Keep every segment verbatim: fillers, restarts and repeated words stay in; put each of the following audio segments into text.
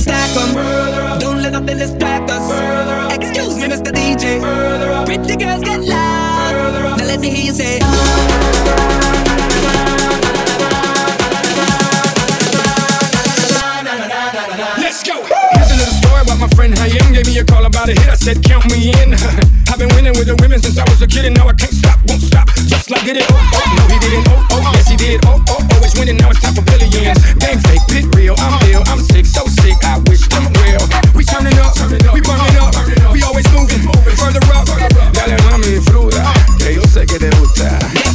stack 'em. Don't let nothing distract us. Excuse me, Mister D J. Pretty girls get loud. Now let me hear you say. Let's go. Here's a little story about my friend Hayem. Gave me a call about a hit. I said count me in. I've been winning with the women since I was a kid, and now I can't stop, won't stop. Just like did it. Oh oh, no he didn't. Oh oh, yes he did. Oh oh, always winning. Now it's time for billions. Game fake, pit real. I'm ill. I'm sick, so sick. I wish them well. We turning up, we burning up. We always moving further up. Dale mami, fruta, que yo sé que te gusta.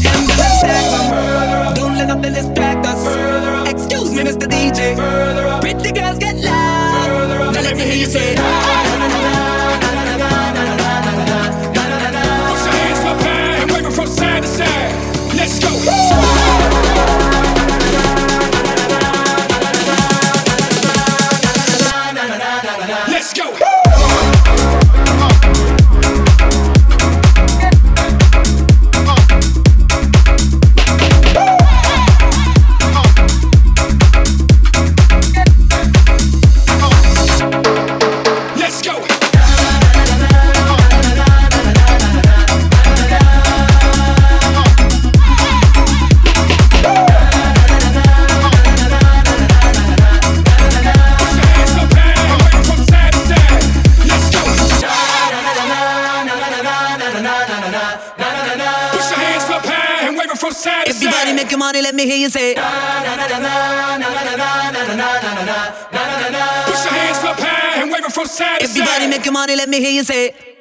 Don't let nothing distract us. Excuse me, Mister D J. Pretty girls get loud. Now let me hear you say. Put your hands up high and wave 'em from side to side. Let's go. Let's go. Everybody making money, let me hear you say. Put your hands up high and wave 'em from side to side. Everybody making money, let me hear you say.